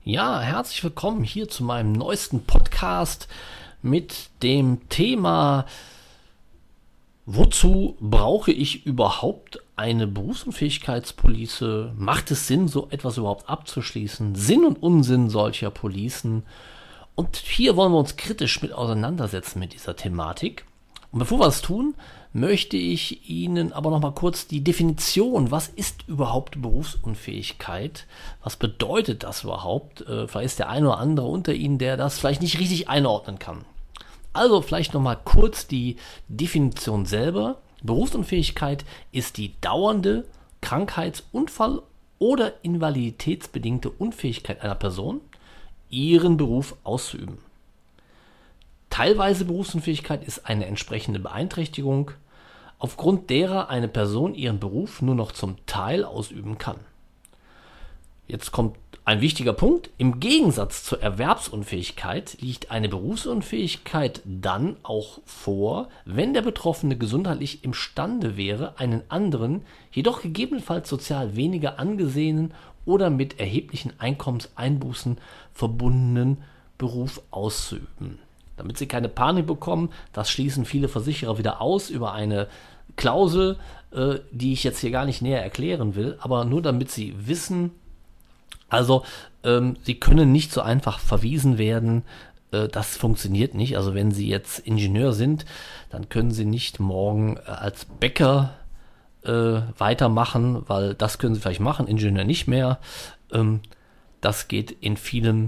Ja, herzlich willkommen hier zu meinem neuesten Podcast mit dem Thema: Wozu brauche ich überhaupt eine Berufsunfähigkeitspolice? Macht es Sinn, so etwas überhaupt abzuschließen? Sinn und Unsinn solcher Policen? Und hier wollen wir uns kritisch mit auseinandersetzen mit dieser Thematik. Und bevor wir es tun, möchte ich Ihnen aber noch mal kurz die Definition, was ist überhaupt Berufsunfähigkeit? Was bedeutet das überhaupt? Vielleicht ist der eine oder andere unter Ihnen, der das vielleicht nicht richtig einordnen kann. Also vielleicht noch mal kurz die Definition selber. Berufsunfähigkeit ist die dauernde Krankheits-, Unfall- oder invaliditätsbedingte Unfähigkeit einer Person, ihren Beruf auszuüben. Teilweise Berufsunfähigkeit ist eine entsprechende Beeinträchtigung, aufgrund derer eine Person ihren Beruf nur noch zum Teil ausüben kann. Jetzt kommt ein wichtiger Punkt. Im Gegensatz zur Erwerbsunfähigkeit liegt eine Berufsunfähigkeit dann auch vor, wenn der Betroffene gesundheitlich imstande wäre, einen anderen, jedoch gegebenenfalls sozial weniger angesehenen oder mit erheblichen Einkommenseinbußen verbundenen Beruf auszuüben. Damit Sie keine Panik bekommen, das schließen viele Versicherer wieder aus über eine Klausel, die ich jetzt hier gar nicht näher erklären will, aber nur damit Sie wissen, also Sie können nicht so einfach verwiesen werden, das funktioniert nicht. Also wenn Sie jetzt Ingenieur sind, dann können Sie nicht morgen als Bäcker weitermachen, weil das können Sie vielleicht machen, Ingenieur nicht mehr. Das geht in vielen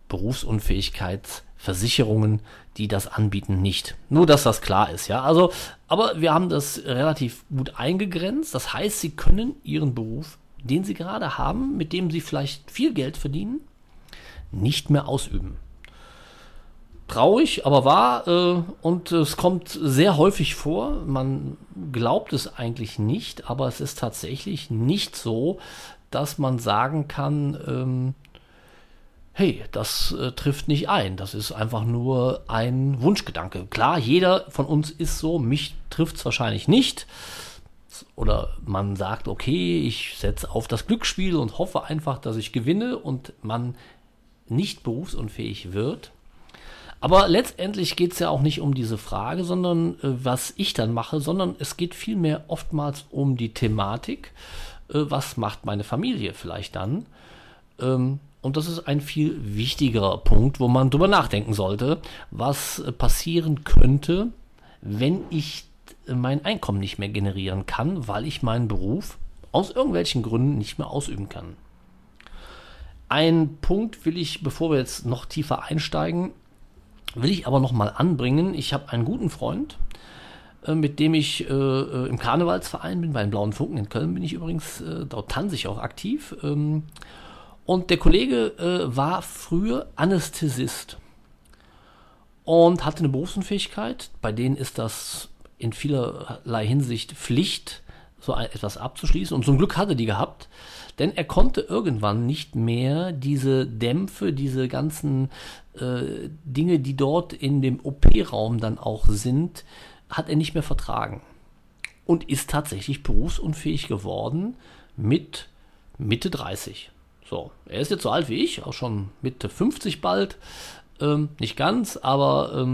Berufsunfähigkeitsversicherungen, die das anbieten, nicht. Nur, dass das klar ist, ja. Also, aber wir haben das relativ gut eingegrenzt. Das heißt, Sie können Ihren Beruf, den Sie gerade haben, mit dem Sie vielleicht viel Geld verdienen, nicht mehr ausüben. Traurig, aber wahr, und es kommt sehr häufig vor. Man glaubt es eigentlich nicht, aber es ist tatsächlich nicht so, dass man sagen kann, hey, das trifft nicht ein. Das ist einfach nur ein Wunschgedanke. Klar, jeder von uns ist so, mich trifft es wahrscheinlich nicht. Oder man sagt, okay, ich setze auf das Glücksspiel und hoffe einfach, dass ich gewinne und man nicht berufsunfähig wird. Aber letztendlich geht es ja auch nicht um diese Frage, sondern was ich dann mache, sondern es geht vielmehr oftmals um die Thematik, was macht meine Familie vielleicht dann. Und das ist ein viel wichtigerer Punkt, wo man drüber nachdenken sollte, was passieren könnte, wenn ich mein Einkommen nicht mehr generieren kann, weil ich meinen Beruf aus irgendwelchen Gründen nicht mehr ausüben kann. Ein Punkt will ich, bevor wir jetzt noch tiefer einsteigen, will ich aber noch mal anbringen. Ich habe einen guten Freund, mit dem ich im Karnevalsverein bin, bei den Blauen Funken in Köln bin ich übrigens, dort tanze ich auch aktiv. Und der Kollege war früher Anästhesist und hatte eine Berufsunfähigkeit. Bei denen ist das in vielerlei Hinsicht Pflicht, so etwas abzuschließen. Und zum Glück hatte die gehabt, denn er konnte irgendwann nicht mehr diese Dämpfe, diese ganzen Dinge, die dort in dem OP-Raum dann auch sind, hat er nicht mehr vertragen. Und ist tatsächlich berufsunfähig geworden mit Mitte 30. So, er ist jetzt so alt wie ich, auch schon Mitte 50 bald. Nicht ganz, aber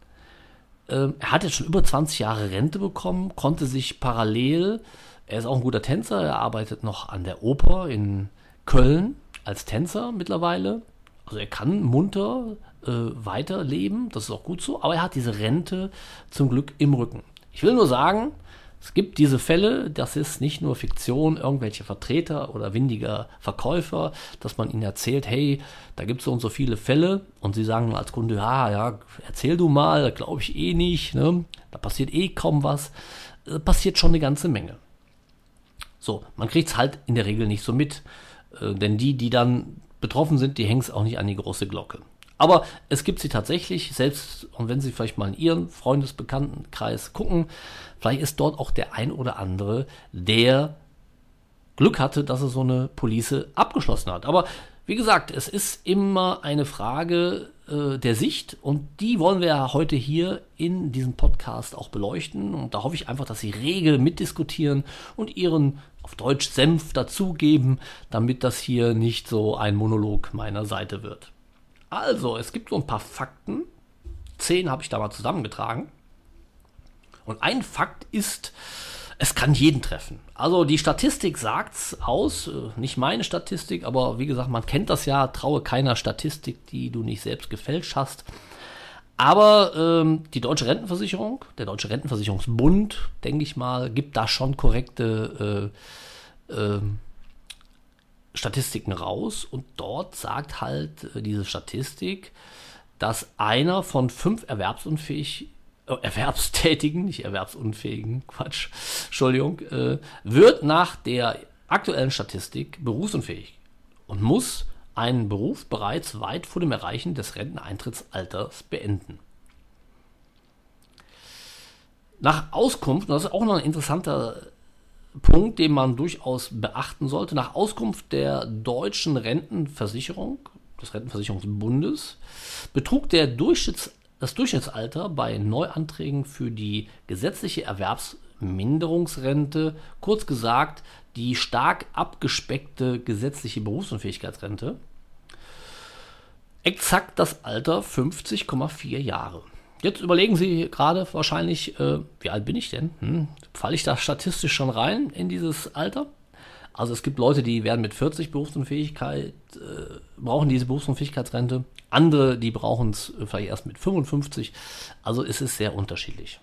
er hat jetzt schon über 20 Jahre Rente bekommen, konnte sich parallel, er ist auch ein guter Tänzer, er arbeitet noch an der Oper in Köln als Tänzer mittlerweile. Also er kann munter weiterleben, das ist auch gut so, aber er hat diese Rente zum Glück im Rücken. Ich will nur sagen, es gibt diese Fälle, das ist nicht nur Fiktion, irgendwelche Vertreter oder windiger Verkäufer, dass man ihnen erzählt, hey, da gibt es so und so viele Fälle und sie sagen als Kunde, ja, erzähl du mal, glaube ich eh nicht, ne? Da passiert eh kaum was, passiert schon eine ganze Menge. So, man kriegt es halt in der Regel nicht so mit, denn die dann betroffen sind, die hängen es auch nicht an die große Glocke. Aber es gibt sie tatsächlich, selbst und wenn Sie vielleicht mal in Ihren Freundesbekanntenkreis gucken, vielleicht ist dort auch der ein oder andere, der Glück hatte, dass er so eine Police abgeschlossen hat. Aber wie gesagt, es ist immer eine Frage der Sicht und die wollen wir ja heute hier in diesem Podcast auch beleuchten. Und da hoffe ich einfach, dass Sie rege mitdiskutieren und Ihren auf Deutsch Senf dazugeben, damit das hier nicht so ein Monolog meiner Seite wird. Also, es gibt so ein paar Fakten. 10 habe ich da mal zusammengetragen. Und ein Fakt ist, es kann jeden treffen. Also die Statistik sagt's aus, nicht meine Statistik, aber wie gesagt, man kennt das ja, traue keiner Statistik, die du nicht selbst gefälscht hast. Aber die Deutsche Rentenversicherung, der Deutsche Rentenversicherungsbund, denke ich mal, gibt da schon korrekte Statistiken raus. Und dort sagt halt diese Statistik, dass einer von 5 Erwerbstätigen, nicht Erwerbsunfähigen, Quatsch, Entschuldigung, wird nach der aktuellen Statistik berufsunfähig und muss einen Beruf bereits weit vor dem Erreichen des Renteneintrittsalters beenden. Nach Auskunft, und das ist auch noch ein interessanter Punkt, den man durchaus beachten sollte, nach Auskunft der deutschen Rentenversicherung, des Rentenversicherungsbundes, betrug das Durchschnittsalter bei Neuanträgen für die gesetzliche Erwerbsminderungsrente, kurz gesagt die stark abgespeckte gesetzliche Berufsunfähigkeitsrente, exakt das Alter 50,4 Jahre. Jetzt überlegen Sie gerade wahrscheinlich, wie alt bin ich denn? Falle ich da statistisch schon rein in dieses Alter? Also es gibt Leute, die werden mit 40 Berufsunfähigkeit, brauchen diese Berufsunfähigkeitsrente. Andere, die brauchen es vielleicht erst mit 55. Also es ist sehr unterschiedlich.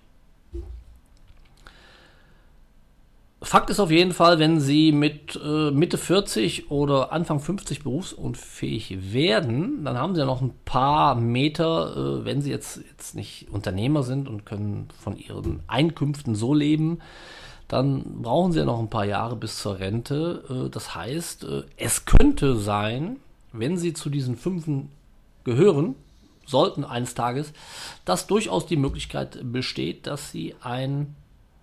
Fakt ist auf jeden Fall, wenn Sie mit Mitte 40 oder Anfang 50 berufsunfähig werden, dann haben Sie ja noch ein paar Meter, wenn Sie jetzt nicht Unternehmer sind und können von Ihren Einkünften so leben, dann brauchen Sie ja noch ein paar Jahre bis zur Rente. Das heißt, es könnte sein, wenn Sie zu diesen 5 gehören sollten eines Tages, dass durchaus die Möglichkeit besteht, dass Sie ein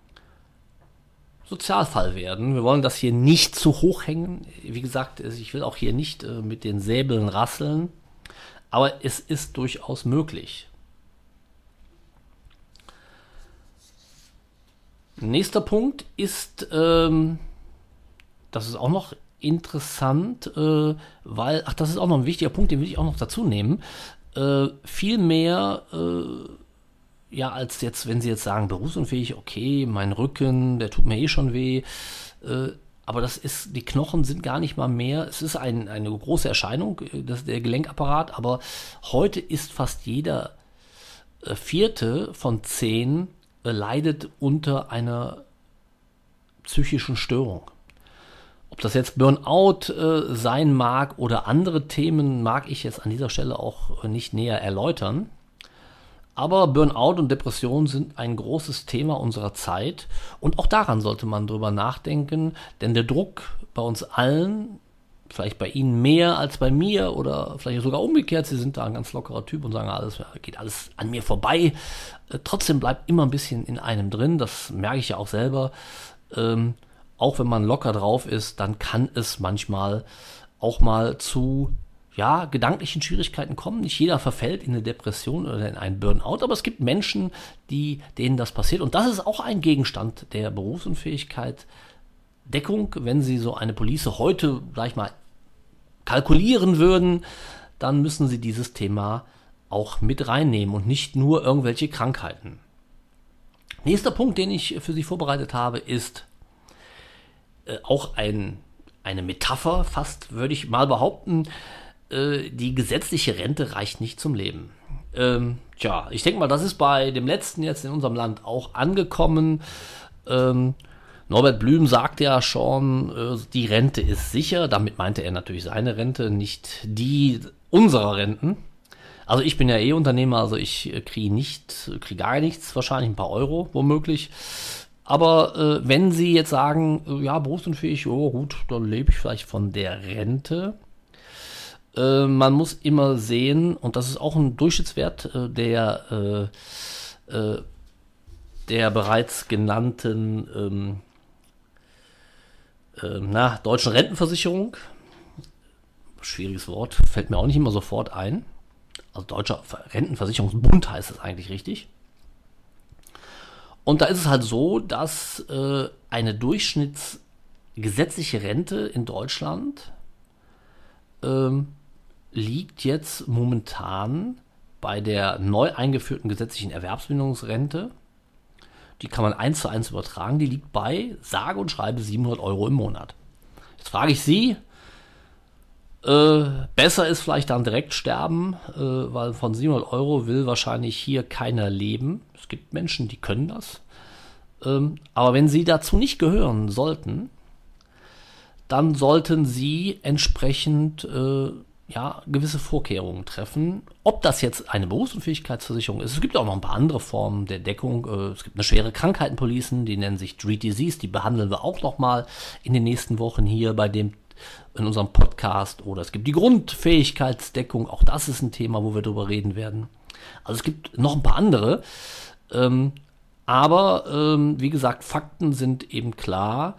Sozialfall werden. Wir wollen das hier nicht zu hoch hängen. Wie gesagt, ich will auch hier nicht mit den Säbeln rasseln, aber es ist durchaus möglich. Nächster Punkt ist, das ist auch noch interessant, weil, das ist auch noch ein wichtiger Punkt, den will ich auch noch dazu nehmen, viel mehr ja, als jetzt, wenn Sie jetzt sagen, berufsunfähig, okay, mein Rücken, der tut mir eh schon weh, aber die Knochen sind gar nicht mal mehr, es ist eine große Erscheinung, der Gelenkapparat, aber heute ist fast jeder 4. von 10 leidet unter einer psychischen Störung. Ob das jetzt Burnout sein mag oder andere Themen, mag ich jetzt an dieser Stelle auch nicht näher erläutern. Aber Burnout und Depression sind ein großes Thema unserer Zeit und auch daran sollte man drüber nachdenken, denn der Druck bei uns allen, vielleicht bei Ihnen mehr als bei mir oder vielleicht sogar umgekehrt, Sie sind da ein ganz lockerer Typ und sagen, geht alles an mir vorbei. Trotzdem bleibt immer ein bisschen in einem drin, das merke ich ja auch selber. Auch wenn man locker drauf ist, dann kann es manchmal auch mal zu gedanklichen Schwierigkeiten kommen. Nicht jeder verfällt in eine Depression oder in einen Burnout, aber es gibt Menschen, denen das passiert. Und das ist auch ein Gegenstand der Berufsunfähigkeit. Deckung, wenn Sie so eine Police heute, sag ich mal, kalkulieren würden, dann müssen Sie dieses Thema auch mit reinnehmen und nicht nur irgendwelche Krankheiten. Nächster Punkt, den ich für Sie vorbereitet habe, ist auch eine Metapher, fast würde ich mal behaupten, die gesetzliche Rente reicht nicht zum Leben. Ich denke mal, das ist bei dem letzten jetzt in unserem Land auch angekommen. Norbert Blüm sagt ja schon, die Rente ist sicher. Damit meinte er natürlich seine Rente, nicht die unserer Renten. Also ich bin ja Unternehmer, also ich kriege gar nichts, wahrscheinlich ein paar Euro womöglich. Aber wenn Sie jetzt sagen, berufsunfähig, gut, dann lebe ich vielleicht von der Rente. Man muss immer sehen, und das ist auch ein Durchschnittswert der bereits genannten deutschen Rentenversicherung. Schwieriges Wort, fällt mir auch nicht immer sofort ein. Also Deutscher Rentenversicherungsbund heißt es eigentlich richtig. Und da ist es halt so, dass eine Durchschnittsrente gesetzliche Rente in Deutschland liegt jetzt momentan bei der neu eingeführten gesetzlichen Erwerbsminderungsrente, die kann man 1:1 übertragen, die liegt bei sage und schreibe 700 Euro im Monat. Jetzt frage ich Sie, besser ist vielleicht dann direkt sterben, weil von 700 Euro will wahrscheinlich hier keiner leben. Es gibt Menschen, die können das. Aber wenn Sie dazu nicht gehören sollten, dann sollten Sie entsprechend gewisse Vorkehrungen treffen. Ob das jetzt eine Berufsunfähigkeitsversicherung ist, es gibt auch noch ein paar andere Formen der Deckung. Es gibt eine schwere Krankheitenpolicen, die nennen sich Street Disease, die behandeln wir auch noch mal in den nächsten Wochen hier in unserem Podcast. Oder es gibt die Grundfähigkeitsdeckung, auch das ist ein Thema, wo wir drüber reden werden. Also es gibt noch ein paar andere. Aber wie gesagt, Fakten sind eben klar.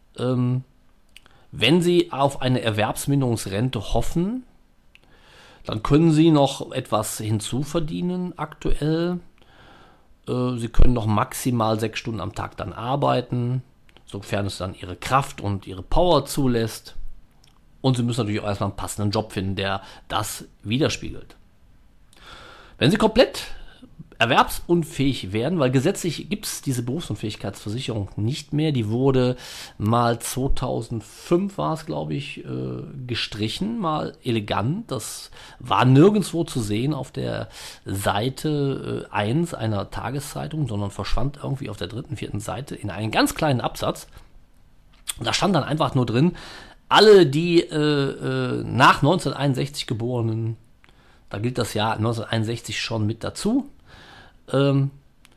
Wenn Sie auf eine Erwerbsminderungsrente hoffen, dann können Sie noch etwas hinzuverdienen aktuell. Sie können noch maximal 6 Stunden am Tag dann arbeiten, sofern es dann Ihre Kraft und Ihre Power zulässt. Und Sie müssen natürlich auch erstmal einen passenden Job finden, der das widerspiegelt. Wenn Sie komplett erwerbsunfähig werden, weil gesetzlich gibt es diese Berufsunfähigkeitsversicherung nicht mehr. Die wurde mal 2005 war es, glaube ich, gestrichen, mal elegant. Das war nirgendwo zu sehen auf der Seite 1 einer Tageszeitung, sondern verschwand irgendwie auf der 3., 4. Seite in einen ganz kleinen Absatz. Und da stand dann einfach nur drin, alle, die nach 1961 Geborenen, da gilt das Jahr 1961 schon mit dazu, haben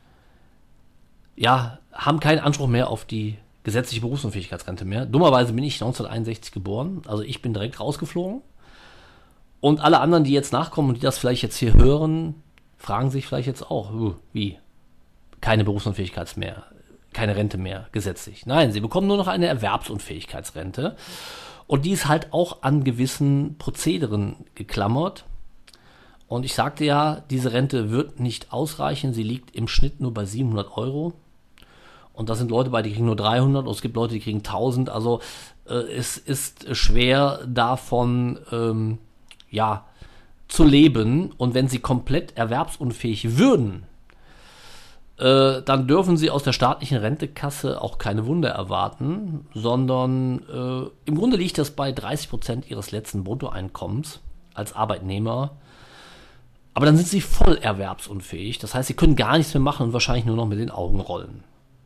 keinen Anspruch mehr auf die gesetzliche Berufsunfähigkeitsrente mehr. Dummerweise bin ich 1961 geboren, also ich bin direkt rausgeflogen. Und alle anderen, die jetzt nachkommen und die das vielleicht jetzt hier hören, fragen sich vielleicht jetzt auch, wie? Keine Berufsunfähigkeit mehr, keine Rente mehr gesetzlich. Nein, sie bekommen nur noch eine Erwerbsunfähigkeitsrente. Und die ist halt auch an gewissen Prozederen geklammert. Und ich sagte ja, diese Rente wird nicht ausreichen. Sie liegt im Schnitt nur bei 700 Euro. Und da sind Leute bei, die kriegen nur 300. Und es gibt Leute, die kriegen 1000. Also es ist schwer davon zu leben. Und wenn sie komplett erwerbsunfähig würden, dann dürfen sie aus der staatlichen Rentekasse auch keine Wunder erwarten. Sondern im Grunde liegt das bei 30% ihres letzten Bruttoeinkommens als Arbeitnehmer. Aber dann sind sie voll erwerbsunfähig. Das heißt, sie können gar nichts mehr machen und wahrscheinlich nur noch mit den Augen rollen.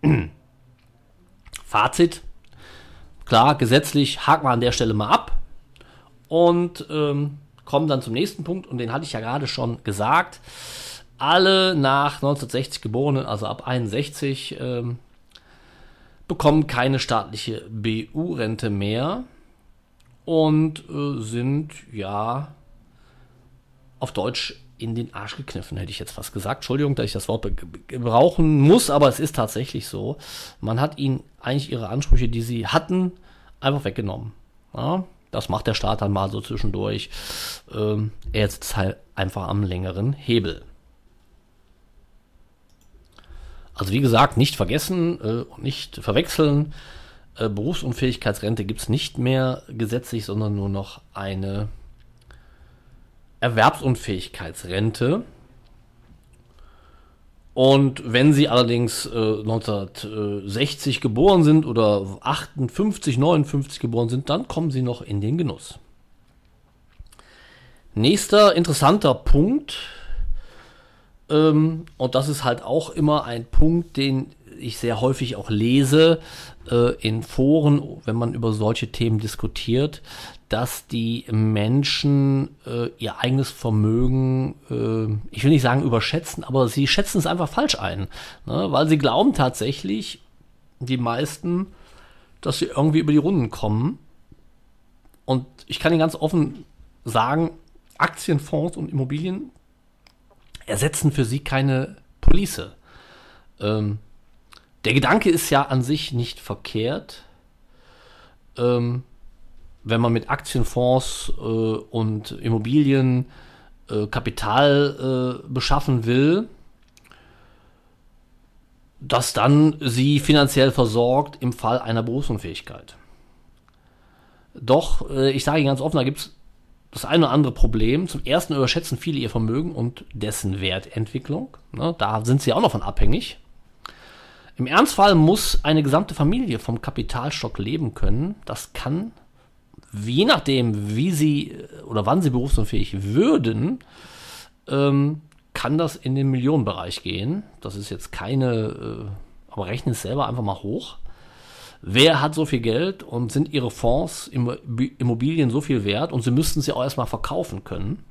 Fazit. Klar, gesetzlich haken wir an der Stelle mal ab. Und kommen dann zum nächsten Punkt. Und den hatte ich ja gerade schon gesagt. Alle nach 1960 Geborenen, also ab 61, bekommen keine staatliche BU-Rente mehr. Und sind, auf Deutsch in den Arsch gekniffen, hätte ich jetzt fast gesagt. Entschuldigung, dass ich das Wort gebrauchen muss, aber es ist tatsächlich so. Man hat ihnen eigentlich ihre Ansprüche, die sie hatten, einfach weggenommen. Ja, das macht der Staat dann mal so zwischendurch. Er sitzt halt einfach am längeren Hebel. Also wie gesagt, nicht vergessen und nicht verwechseln. Berufsunfähigkeitsrente gibt es nicht mehr gesetzlich, sondern nur noch eine Erwerbsunfähigkeitsrente. Und wenn Sie allerdings 1960 geboren sind oder 58, 59 geboren sind, dann kommen Sie noch in den Genuss. Nächster interessanter Punkt, und das ist halt auch immer ein Punkt, den ich sehr häufig auch lese in Foren, wenn man über solche Themen diskutiert, dass die Menschen ihr eigenes Vermögen, ich will nicht sagen überschätzen, aber sie schätzen es einfach falsch ein, ne? Weil sie glauben tatsächlich, die meisten, dass sie irgendwie über die Runden kommen. Und ich kann Ihnen ganz offen sagen, Aktienfonds und Immobilien ersetzen für sie keine Police. Der Gedanke ist ja an sich nicht verkehrt. Wenn man mit Aktienfonds und Immobilien Kapital beschaffen will, das dann sie finanziell versorgt im Fall einer Berufsunfähigkeit. Doch, ich sage Ihnen ganz offen, da gibt es das eine oder andere Problem. Zum ersten überschätzen viele ihr Vermögen und dessen Wertentwicklung. Ne, da sind sie auch noch von abhängig. Im Ernstfall muss eine gesamte Familie vom Kapitalstock leben können. Das kann, je nachdem, wie sie oder wann sie berufsunfähig würden, kann das in den Millionenbereich gehen. Das ist jetzt keine, aber rechnen es selber einfach mal hoch. Wer hat so viel Geld und sind ihre Fonds, Immobilien so viel wert und sie müssten sie auch erstmal verkaufen können?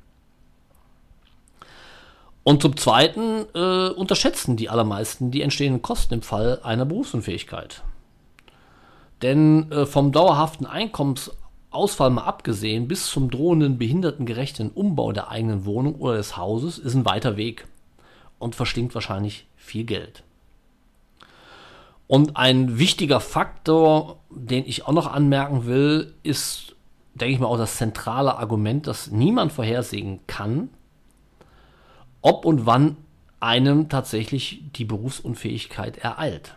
Und zum Zweiten unterschätzen die allermeisten die entstehenden Kosten im Fall einer Berufsunfähigkeit. Denn vom dauerhaften Einkommensausfall mal abgesehen, bis zum drohenden behindertengerechten Umbau der eigenen Wohnung oder des Hauses ist ein weiter Weg und verstinkt wahrscheinlich viel Geld. Und ein wichtiger Faktor, den ich auch noch anmerken will, ist, denke ich mal, auch das zentrale Argument, dass niemand vorhersehen kann, ob und wann einem tatsächlich die Berufsunfähigkeit ereilt.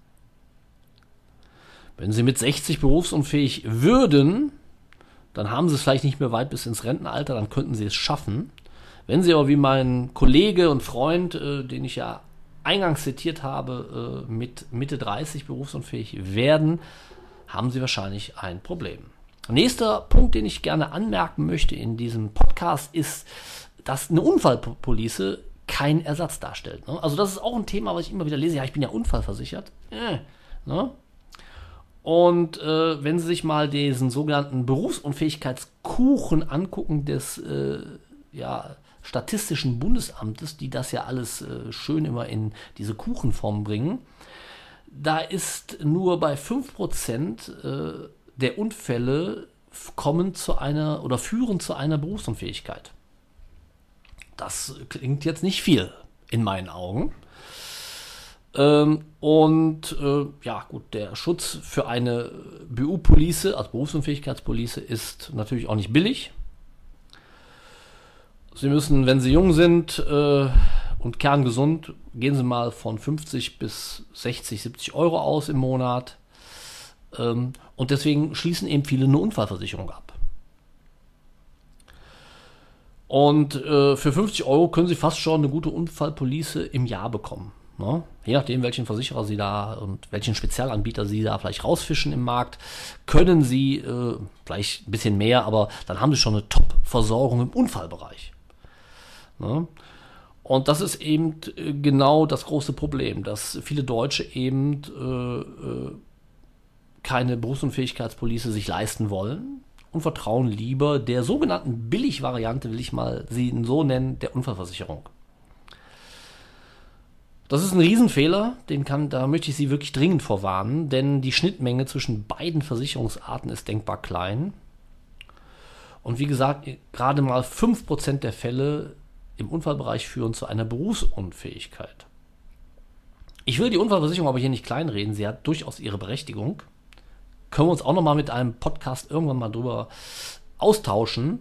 Wenn Sie mit 60 berufsunfähig würden, dann haben Sie es vielleicht nicht mehr weit bis ins Rentenalter, dann könnten Sie es schaffen. Wenn Sie aber wie mein Kollege und Freund, den ich ja eingangs zitiert habe, mit Mitte 30 berufsunfähig werden, haben Sie wahrscheinlich ein Problem. Nächster Punkt, den ich gerne anmerken möchte in diesem Podcast, ist, dass eine Unfallpolice keinen Ersatz darstellt. Ne? Also das ist auch ein Thema, was ich immer wieder lese. Ja, ich bin ja unfallversichert. Ne? Und wenn Sie sich mal diesen sogenannten Berufsunfähigkeitskuchen angucken des Statistischen Bundesamtes, die das ja alles schön immer in diese Kuchenform bringen, da ist nur bei 5% der Unfälle führen zu einer Berufsunfähigkeit. Das klingt jetzt nicht viel in meinen Augen. Der Schutz für eine BU-Police, also Berufsunfähigkeitspolice, ist natürlich auch nicht billig. Sie müssen, wenn Sie jung sind und kerngesund, gehen Sie mal von 50 bis 60, 70 Euro aus im Monat. Und deswegen schließen eben viele eine Unfallversicherung ab. Und für 50 Euro können Sie fast schon eine gute Unfallpolice im Jahr bekommen. Ne? Je nachdem, welchen Versicherer Sie da und welchen Spezialanbieter Sie da vielleicht rausfischen im Markt, können Sie vielleicht ein bisschen mehr, aber dann haben Sie schon eine Top-Versorgung im Unfallbereich. Ne? Und das ist eben genau das große Problem, dass viele Deutsche eben keine Berufsunfähigkeitspolice sich leisten wollen und vertrauen lieber der sogenannten Billigvariante, will ich mal sie so nennen, der Unfallversicherung. Das ist ein Riesenfehler, da möchte ich Sie wirklich dringend vorwarnen, denn die Schnittmenge zwischen beiden Versicherungsarten ist denkbar klein. Und wie gesagt, gerade mal 5% der Fälle im Unfallbereich führen zu einer Berufsunfähigkeit. Ich will die Unfallversicherung aber hier nicht kleinreden, sie hat durchaus ihre Berechtigung. Können wir uns auch nochmal mit einem Podcast irgendwann mal drüber austauschen.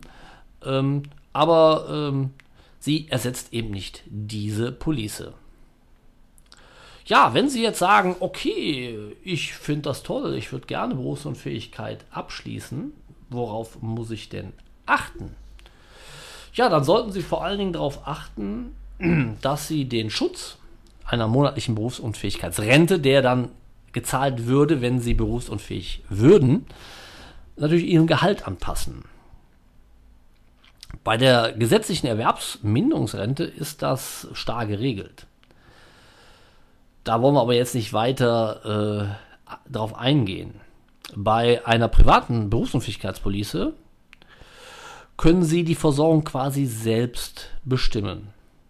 Aber sie ersetzt eben nicht diese Police. Ja, wenn Sie jetzt sagen, okay, ich finde das toll, ich würde gerne Berufsunfähigkeit abschließen, worauf muss ich denn achten? Ja, dann sollten Sie vor allen Dingen darauf achten, dass Sie den Schutz einer monatlichen Berufsunfähigkeitsrente, der dann gezahlt würde, wenn Sie berufsunfähig würden, natürlich Ihrem Gehalt anpassen. Bei der gesetzlichen Erwerbsminderungsrente ist das starr geregelt. Da wollen wir aber jetzt nicht weiter darauf eingehen. Bei einer privaten Berufsunfähigkeitspolice können Sie die Versorgung quasi selbst bestimmen.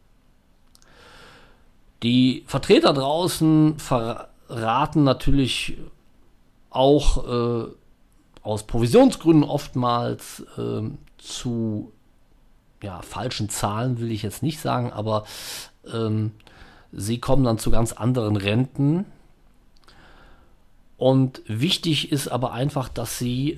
Die Vertreter draußen verraten natürlich auch aus Provisionsgründen oftmals zu falschen Zahlen, will ich jetzt nicht sagen, aber sie kommen dann zu ganz anderen Renten. Und wichtig ist aber einfach, dass sie,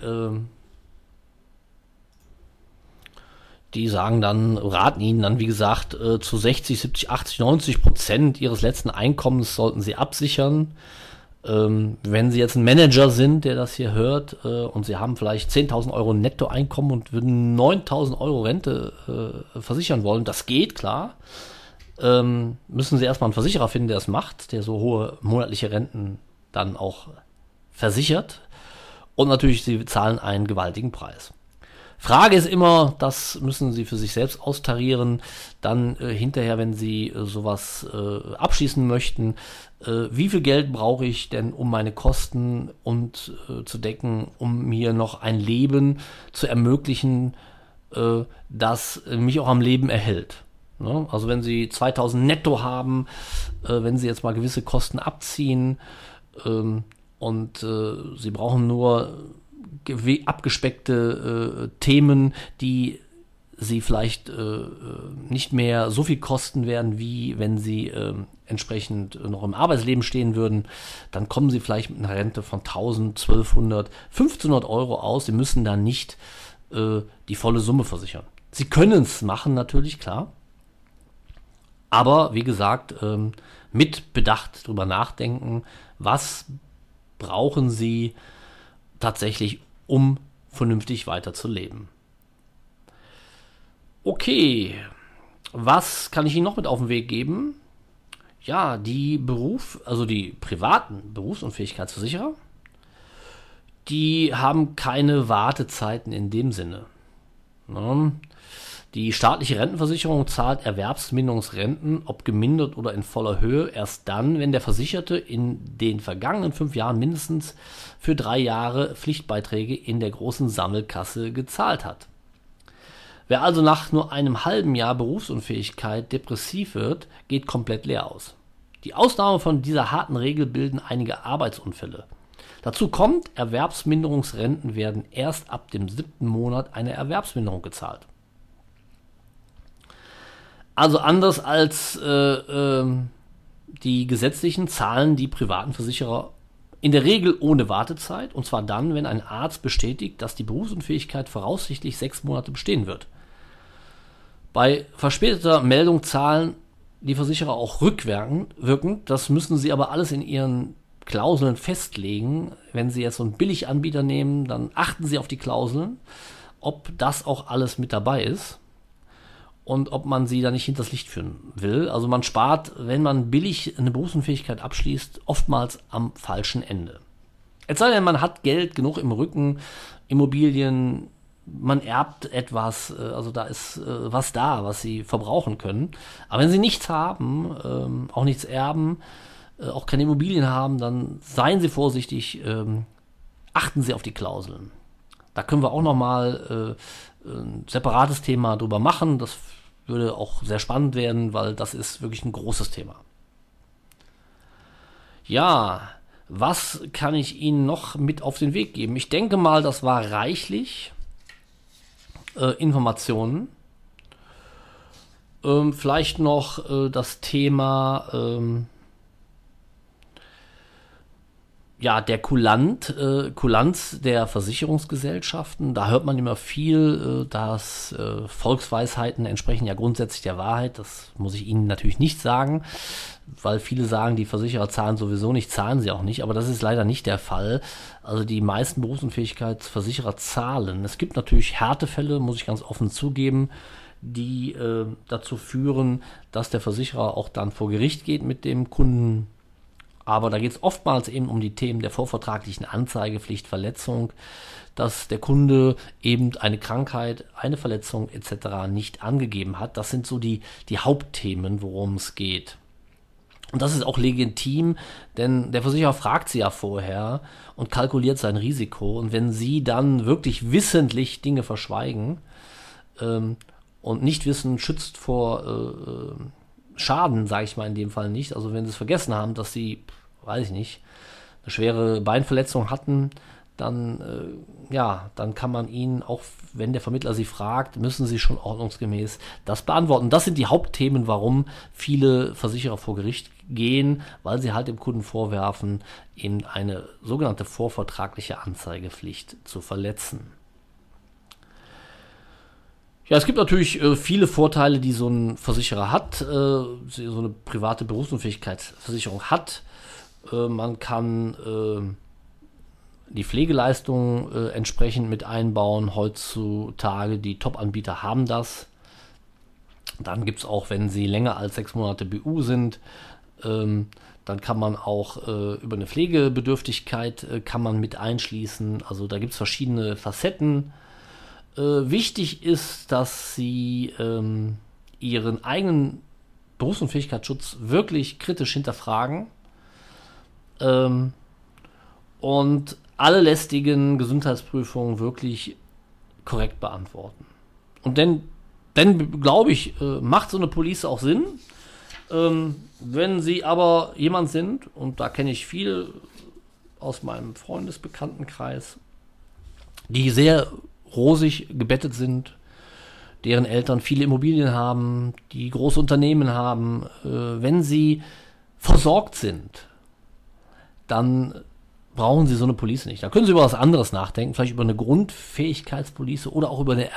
die sagen dann, raten ihnen dann, wie gesagt, zu 60, 70, 80, 90% ihres letzten Einkommens sollten sie absichern. Wenn Sie jetzt ein Manager sind, der das hier hört, und Sie haben vielleicht 10.000 Euro Nettoeinkommen und würden 9.000 Euro Rente versichern wollen, das geht, klar. Müssen Sie erstmal einen Versicherer finden, der es macht, der so hohe monatliche Renten dann auch versichert. Und natürlich, Sie zahlen einen gewaltigen Preis. Frage ist immer, das müssen Sie für sich selbst austarieren, dann hinterher, wenn Sie sowas abschließen möchten, wie viel Geld brauche ich denn, um meine Kosten zu decken, um mir noch ein Leben zu ermöglichen, das mich auch am Leben erhält. Ne? Also wenn Sie 2.000 netto haben, wenn Sie jetzt mal gewisse Kosten abziehen und Sie brauchen nur abgespeckte Themen, die sie vielleicht nicht mehr so viel kosten werden, wie wenn sie entsprechend noch im Arbeitsleben stehen würden, dann kommen sie vielleicht mit einer Rente von 1.000, 1.200, 1.500 Euro aus. Sie müssen dann nicht die volle Summe versichern. Sie können es machen, natürlich, klar. Aber wie gesagt, mit Bedacht drüber nachdenken, was brauchen Sie tatsächlich, um vernünftig weiterzuleben. Okay, was kann ich Ihnen noch mit auf den Weg geben? Ja, die privaten Berufsunfähigkeitsversicherer, die haben keine Wartezeiten in dem Sinne. Ne? Die staatliche Rentenversicherung zahlt Erwerbsminderungsrenten, ob gemindert oder in voller Höhe, erst dann, wenn der Versicherte in den vergangenen 5 Jahren mindestens für 3 Jahre Pflichtbeiträge in der großen Sammelkasse gezahlt hat. Wer also nach nur einem halben Jahr Berufsunfähigkeit depressiv wird, geht komplett leer aus. Die Ausnahme von dieser harten Regel bilden einige Arbeitsunfälle. Dazu kommt, Erwerbsminderungsrenten werden erst ab dem 7. Monat einer Erwerbsminderung gezahlt. Also anders als die gesetzlichen zahlen die privaten Versicherer in der Regel ohne Wartezeit, und zwar dann, wenn ein Arzt bestätigt, dass die Berufsunfähigkeit voraussichtlich 6 Monate bestehen wird. Bei verspäteter Meldung zahlen die Versicherer auch rückwirkend, das müssen sie aber alles in ihren Klauseln festlegen. Wenn Sie jetzt so einen Billiganbieter nehmen, dann achten Sie auf die Klauseln, ob das auch alles mit dabei ist. Und ob man sie da nicht hinters Licht führen will. Also man spart, wenn man billig eine Berufsunfähigkeit abschließt, oftmals am falschen Ende. Es sei denn, man hat Geld genug im Rücken, Immobilien, man erbt etwas, also da ist was da, was sie verbrauchen können. Aber wenn sie nichts haben, auch nichts erben, auch keine Immobilien haben, dann seien Sie vorsichtig, achten Sie auf die Klauseln. Da können wir auch nochmal ein separates Thema drüber machen. Das würde auch sehr spannend werden, weil das ist wirklich ein großes Thema. Ja, was kann ich Ihnen noch mit auf den Weg geben? Ich denke mal, das war reichlich Informationen. Vielleicht noch das Thema der Kulanz der Versicherungsgesellschaften. Da hört man immer viel, dass Volksweisheiten entsprechen ja grundsätzlich der Wahrheit. Das muss ich Ihnen natürlich nicht sagen, weil viele sagen, die Versicherer zahlen sowieso nicht, zahlen sie auch nicht. Aber das ist leider nicht der Fall. Also die meisten Berufsunfähigkeitsversicherer zahlen. Es gibt natürlich Härtefälle, muss ich ganz offen zugeben, die dazu führen, dass der Versicherer auch dann vor Gericht geht mit dem Kunden. Aber da geht es oftmals eben um die Themen der vorvertraglichen Anzeigepflicht, Verletzung, dass der Kunde eben eine Krankheit, eine Verletzung etc. nicht angegeben hat. Das sind so die Hauptthemen, worum es geht. Und das ist auch legitim, denn der Versicherer fragt Sie ja vorher und kalkuliert sein Risiko. Und wenn Sie dann wirklich wissentlich Dinge verschweigen und Nichtwissen schützt vor Schaden, sage ich mal in dem Fall nicht. Also wenn Sie es vergessen haben, dass Sie, weiß ich nicht, eine schwere Beinverletzung hatten, dann kann man Ihnen, auch wenn der Vermittler Sie fragt, müssen Sie schon ordnungsgemäß das beantworten. Das sind die Hauptthemen, warum viele Versicherer vor Gericht gehen, weil sie halt dem Kunden vorwerfen, eben eine sogenannte vorvertragliche Anzeigepflicht zu verletzen. Ja, es gibt natürlich viele Vorteile, die so ein Versicherer hat, so eine private Berufsunfähigkeitsversicherung hat. Man kann die Pflegeleistung entsprechend mit einbauen. Heutzutage, die Top-Anbieter haben das. Dann gibt es auch, wenn sie länger als 6 Monate BU sind, dann kann man auch über eine Pflegebedürftigkeit kann man mit einschließen. Also da gibt es verschiedene Facetten. Wichtig ist, dass sie ihren eigenen Berufsunfähigkeitsschutz wirklich kritisch hinterfragen und alle lästigen Gesundheitsprüfungen wirklich korrekt beantworten. Und dann glaube ich, macht so eine Police auch Sinn. Wenn Sie aber jemand sind, und da kenne ich viel aus meinem Freundesbekanntenkreis, die sehr rosig gebettet sind, deren Eltern viele Immobilien haben, die große Unternehmen haben, wenn sie versorgt sind, dann brauchen sie so eine Police nicht. Da können sie über was anderes nachdenken, vielleicht über eine Grundfähigkeitspolice oder auch über eine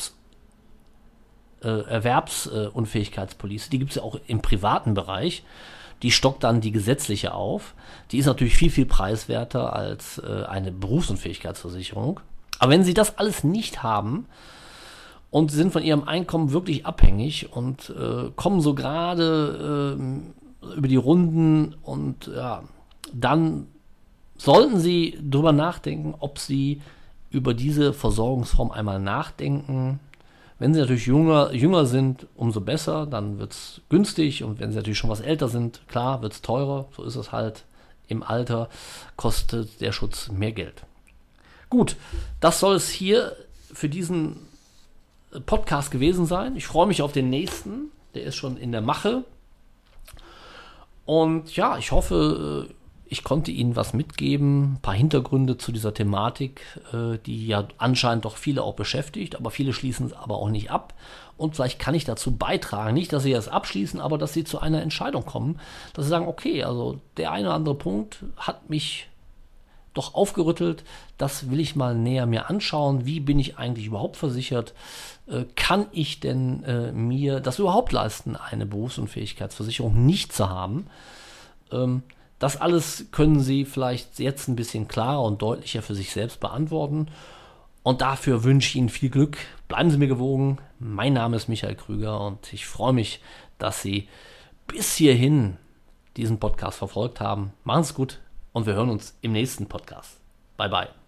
Erwerbsunfähigkeitspolice. Die gibt es ja auch im privaten Bereich. Die stockt dann die gesetzliche auf. Die ist natürlich viel, viel preiswerter als eine Berufsunfähigkeitsversicherung. Aber wenn Sie das alles nicht haben und sind von Ihrem Einkommen wirklich abhängig und kommen so gerade über die Runden und ja, dann sollten Sie darüber nachdenken, ob Sie über diese Versorgungsform einmal nachdenken. Wenn Sie natürlich jünger sind, umso besser, dann wird es günstig. Und wenn Sie natürlich schon was älter sind, klar, wird es teurer. So ist es halt. Im Alter kostet der Schutz mehr Geld. Gut, das soll es hier für diesen Podcast gewesen sein. Ich freue mich auf den nächsten. Der ist schon in der Mache. Und ja, ich hoffe, ich konnte Ihnen was mitgeben, ein paar Hintergründe zu dieser Thematik, die ja anscheinend doch viele auch beschäftigt, aber viele schließen es aber auch nicht ab. Und vielleicht kann ich dazu beitragen, nicht, dass Sie das abschließen, aber dass Sie zu einer Entscheidung kommen, dass Sie sagen, okay, also der eine oder andere Punkt hat mich doch aufgerüttelt, das will ich mal näher mir anschauen, wie bin ich eigentlich überhaupt versichert, kann ich denn mir das überhaupt leisten, eine Berufsunfähigkeitsversicherung nicht zu haben. Das alles können Sie vielleicht jetzt ein bisschen klarer und deutlicher für sich selbst beantworten. Und dafür wünsche ich Ihnen viel Glück. Bleiben Sie mir gewogen. Mein Name ist Michael Krüger und ich freue mich, dass Sie bis hierhin diesen Podcast verfolgt haben. Machen Sie es gut und wir hören uns im nächsten Podcast. Bye bye.